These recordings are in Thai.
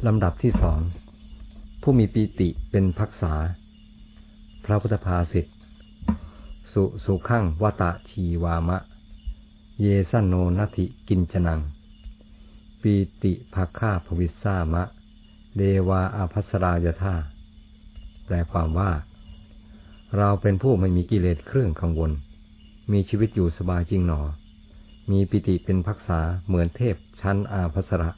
ลำดับที่สองผู้มีปีติเป็นภักษาพระพุทธภาษิตสุขังวตะชีวามะเยสันโนนัตถิกินจนังปีติภคาภวิสสามะเดวาอาภัสรายธาแปลความว่าเราเป็นผู้ไม่มีกิเลสเครื่องกังวลมีชีวิตอยู่สบายจริงหนอมีปิติเป็นภักษาเหมือนเทพชั้นอาภัสระ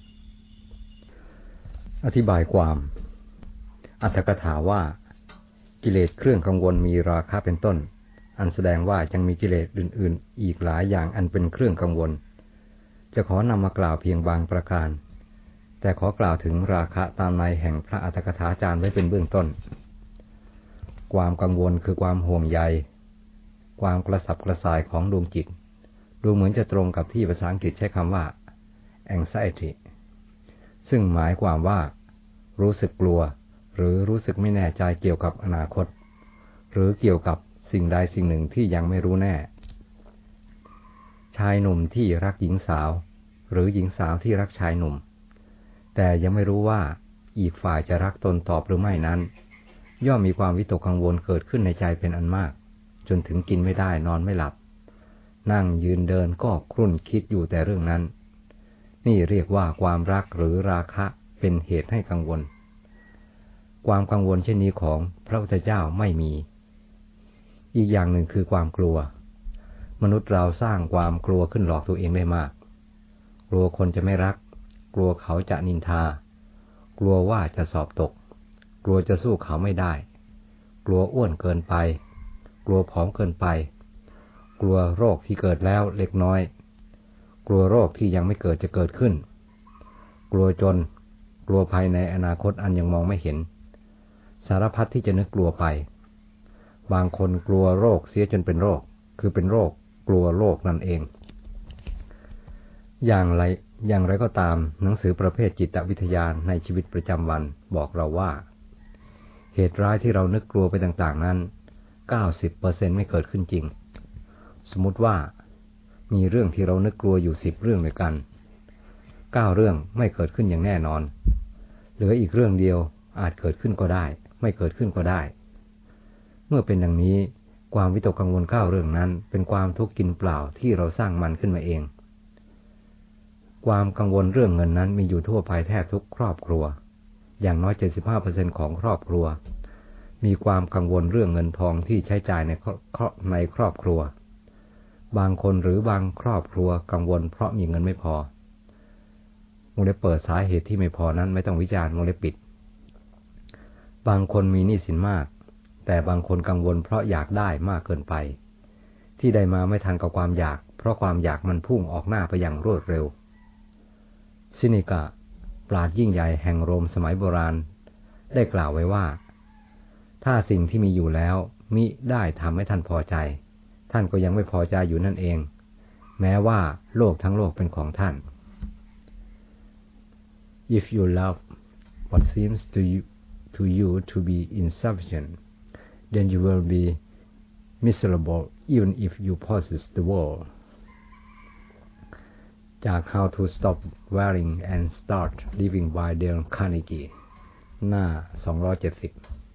อธิบายความอรรถกถาว่ากิเลสเครื่องกังวลมีราคะเป็นต้นอันแสดงว่ายังมีกิเลสอื่นๆอีกหลายอย่างอันเป็นเครื่องกังวลจะขอนำมากล่าวเพียงบางประการแต่ขอกล่าวถึงราคะตามในแห่งพระอรรถกถาจารย์ไว้เป็นเบื้องต้นความกังวลคือความห่วงใยความกระสับกระส่ายของดวงจิตดูเหมือนจะตรงกับที่ภาษาอังกฤษใช้คำว่า anxiety ซึ่งหมายความว่ารู้สึกกลัวหรือรู้สึกไม่แน่ใจเกี่ยวกับอนาคตหรือเกี่ยวกับสิ่งใดสิ่งหนึ่งที่ยังไม่รู้แน่ชายหนุ่มที่รักหญิงสาวหรือหญิงสาวที่รักชายหนุ่มแต่ยังไม่รู้ว่าอีกฝ่ายจะรักตนตอบหรือไม่นั้นย่อมมีความวิตกกังวลเกิดขึ้นในใจเป็นอันมากจนถึงกินไม่ได้นอนไม่หลับนั่งยืนเดินก็ครุ่นคิดอยู่แต่เรื่องนั้นนี่เรียกว่าความรักหรือราคะเป็นเหตุให้กังวลความกังวลเช่นนี้ของพระพุทธเจ้าไม่มีอีกอย่างหนึ่งคือความกลัวมนุษย์เราสร้างความกลัวขึ้นหลอกตัวเองได้มากกลัวคนจะไม่รักกลัวเขาจะนินทากลัวว่าจะสอบตกกลัวจะสู้เขาไม่ได้กลัวอ้วนเกินไปกลัวผอมเกินไปกลัวโรคที่เกิดแล้วเล็กน้อยกลัวโรคที่ยังไม่เกิดจะเกิดขึ้นกลัวจนกลัวภัยในอนาคตอันยังมองไม่เห็นสารพัดที่จะนึกกลัวไปบางคนกลัวโรคเสียจนเป็นโรคคือเป็นโรคกลัวโรคนั่นเองอย่างไรก็ตามหนังสือประเภทจิตวิทยาในชีวิตประจำวันบอกเราว่าเหตุร้ายที่เรานึกกลัวไปต่างๆนั้น 90% ไม่เกิดขึ้นจริงสมมุติว่ามีเรื่องที่เรานึกกลัวอยู่10เรื่องด้วยกัน9เรื่องไม่เกิดขึ้นอย่างแน่นอนเหลืออีกเรื่องเดียวอาจเกิดขึ้นก็ได้ไม่เกิดขึ้นก็ได้เมื่อเป็นดังนี้ความวิตกกังวล9เรื่องนั้นเป็นความทุกข์กินเปล่าที่เราสร้างมันขึ้นมาเองความกังวลเรื่องเงินนั้นมีอยู่ทั่วไปแทบทุกครอบครัวอย่างน้อย 75% ของครอบครัวมีความกังวลเรื่องเงินทองที่ใช้จ่ายในครอบครัวบางคนหรือบางครอบครัวกังวลเพราะมีเงินไม่พอวงเล็บเปิดสาเหตุที่ไม่พอนั้นไม่ต้องวิจารณ์วงเล็บปิดบางคนมีหนี้สินมากแต่บางคนกังวลเพราะอยากได้มากเกินไปที่ได้มาไม่ทันกับความอยากเพราะความอยากมันพุ่งออกหน้าไปอย่างรวดเร็วซินิกะปราชญ์ยิ่งใหญ่แห่งโรมสมัยโบราณได้กล่าวไว้ว่าถ้าสิ่งที่มีอยู่แล้วมิได้ทำให้ท่านพอใจท่านก็ยังไม่พอใจอยู่นั่นเองแม้ว่าโลกทั้งโลกเป็นของท่าน If you love what seems to you to be insufficient then you will be miserable even if you possess the world จาก How to Stop Worrying and Start Living by Dale Carnegie หน้า270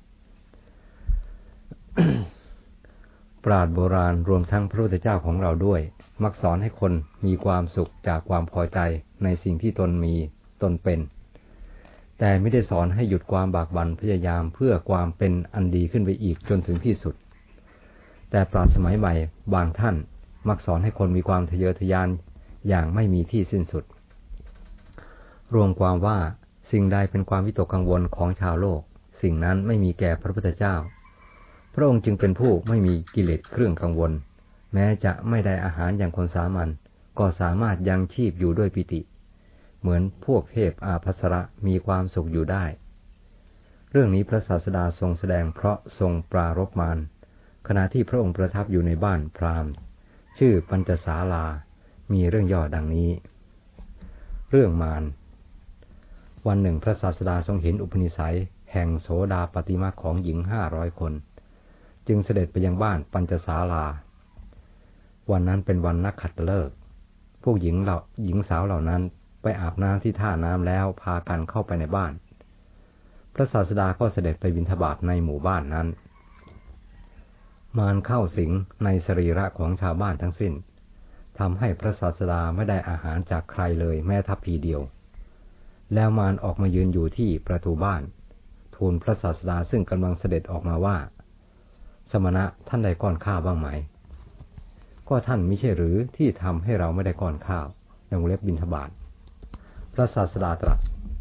ปราชญ์โบราณรวมทั้งพระพุทธเจ้าของเราด้วยมักสอนให้คนมีความสุขจากความพอใจในสิ่งที่ตนมีตนเป็นแต่ไม่ได้สอนให้หยุดความบากบั่นพยายามเพื่อความเป็นอันดีขึ้นไปอีกจนถึงที่สุดแต่ปราชญ์สมัยใหม่บางท่านมักสอนให้คนมีความทะเยอทะยานอย่างไม่มีที่สิ้นสุดรวมความว่าสิ่งใดเป็นความวิตกกังวลของชาวโลกสิ่งนั้นไม่มีแก่พระพุทธเจ้าพระองค์จึงเป็นผู้ไม่มีกิเลสเครื่องกังวลแม้จะไม่ได้อาหารอย่างคนสามัญก็สามารถยังชีพอยู่ด้วยปิติเหมือนพวกเทพอาภัสระมีความสุขอยู่ได้เรื่องนี้พระศาสดาทรงแสดงเพราะทรงปรารภมารขณะที่พระองค์ประทับอยู่ในบ้านพราหมณ์ชื่อปัญจศาลามีเรื่องย่อดังนี้เรื่องมารวันหนึ่งพระศาสดาทรงเห็นอุปนิสัยแห่งโสดาปัตติมรรคของหญิง500 คนจึงเสด็จไปยังบ้านปัญจศาลาวันนั้นเป็นวันนักขัตฤกษ์พวกหญิงสาวเหล่านั้นไปอาบน้ำที่ท่าน้ำแล้วพากันเข้าไปในบ้านพระศาสดาก็เสด็จไปบิณฑบาตในหมู่บ้านนั้นมารเข้าสิงในสรีระของชาวบ้านทั้งสิ้นทำให้พระศาสดาไม่ได้อาหารจากใครเลยแม้ทัพพีเดียวแล้วมารออกมายืนอยู่ที่ประตูบ้านทูลพระศาสดาซึ่งกำลังเสด็จออกมาว่าสมณะท่านได้ก้อนข้าวบ้างไหมก็ท่านมิใช่หรือที่ทำให้เราไม่ได้ก้อนข้าวในวงเล็บบิณฑบาตพระศาสดาตรัส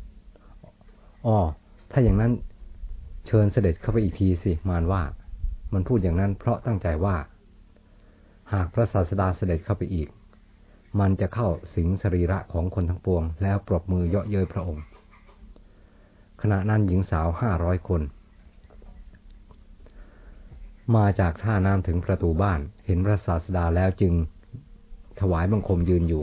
ถ้าอย่างนั้นเชิญเสด็จเข้าไปอีกทีสิมารว่ามันพูดอย่างนั้นเพราะตั้งใจว่าหากพระศาสดาเสด็จเข้าไปอีกมันจะเข้าสิงสรีระของคนทั้งปวงแล้วปรบมือเยาะเย้ยพระองค์ขณะนั้นหญิงสาว500 คนมาจากท่าน้ำถึงประตูบ้านเห็นพระศาสดาแล้วจึงถวายบังคมยืนอยู่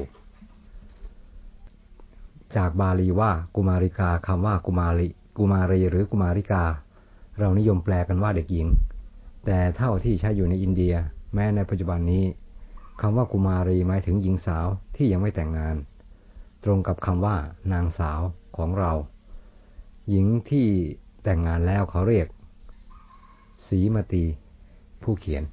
จากบาลีว่ากุมาริกาคำว่ากุมารีหรือกุมาริกาเรานิยมแปลกันว่าเด็กหญิงแต่เท่าที่ใช้อยู่ในอินเดียแม้ในปัจจุบันนี้คำว่ากุมารีหมายถึงหญิงสาวที่ยังไม่แต่งงานตรงกับคำว่านางสาวของเราหญิงที่แต่งงานแล้วเขาเรียกสีมตีผู้เขียน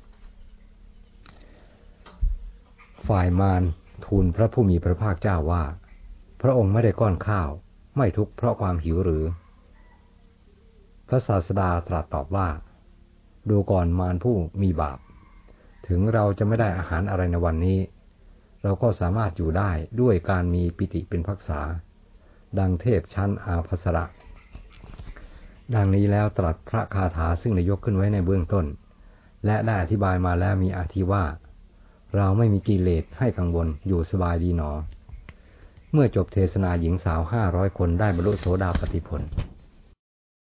ฝ่ายมารทูลพระผู้มีพระภาคเจ้าว่าพระองค์ไม่ได้ก้อนข้าวไม่ทุกข์เพราะความหิวหรือพระศาสดาตรัสตอบว่าดูก่อนมารผู้มีบาปถึงเราจะไม่ได้อาหารอะไรในวันนี้เราก็สามารถอยู่ได้ด้วยการมีปิติเป็นภักษาดังเทพชั้นอาภัสระดังนี้แล้วตรัสพระคาถาซึ่งได้ยกขึ้นไว้ในเบื้องต้นและได้อธิบายมาแล้วมีอาทิว่าเราไม่มีกิเลสให้กังวลอยู่สบายดีหนอเมื่อจบเทศนาหญิงสาว500 คนได้บรรลุโสดาปัตติผล